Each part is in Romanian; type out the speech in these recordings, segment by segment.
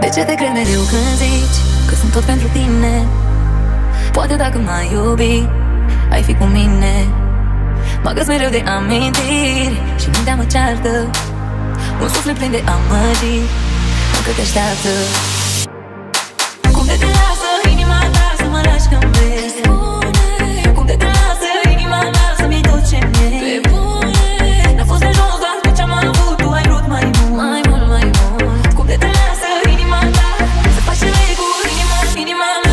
ce te cred mereu când zici că sunt tot pentru tine? Poate dacă m-ai iubit, ai fi cu mine. Mă găs mereu de amintiri și mintea mă ceartă. Un suflet plin de amăgiri încă te așteaptă. Cum de te lasă inima ta să mă lași când vrei? Spune. Cum de te lasă inima mea să-mi iei tot ce mi-e? Pe bune. N-a fost de jos doar tot ce-am avut, tu ai vrut mai mult. Mai mult, mai mult. Cum de te lasă inima ta să faci ce vrei cu inima, inima mea?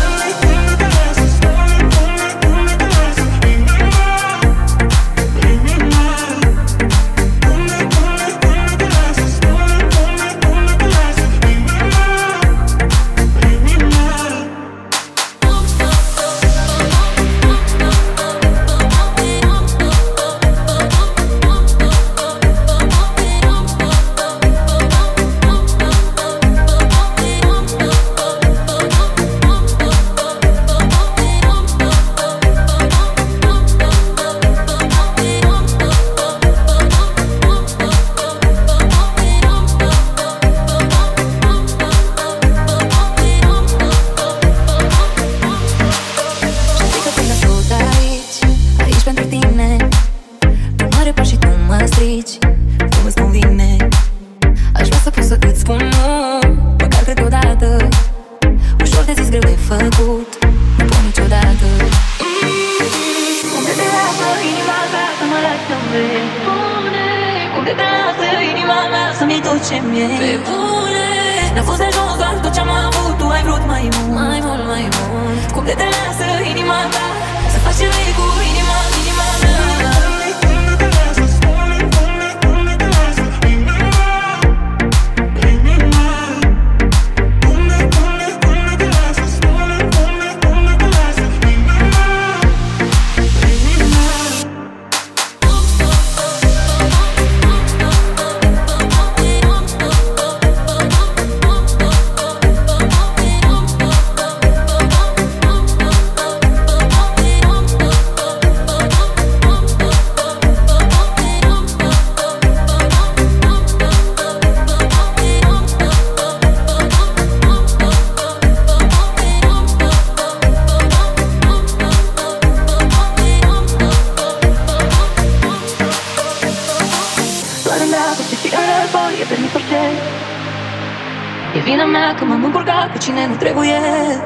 E vina mea că m-am împurcat cu cine nu trebuie.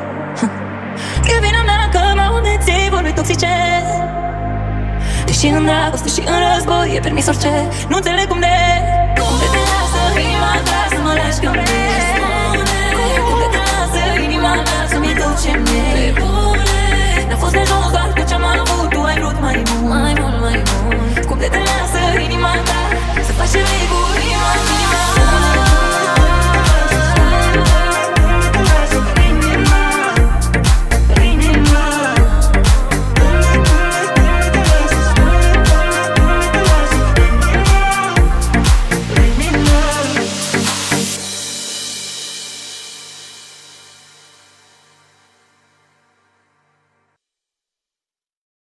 E vina mea că m-au îmnețit vorbe toxice. Deși în dragoste și în război e permis orice. Nu înțeleg cum de te lasă inima ta să mă lași când vrei. Cum de te lasă inima mea să-mi iei tot ce-mi e. N-a fost de jos doar tot ce-am avut, tu ai vrut mai mult. Mai mult, mai mult.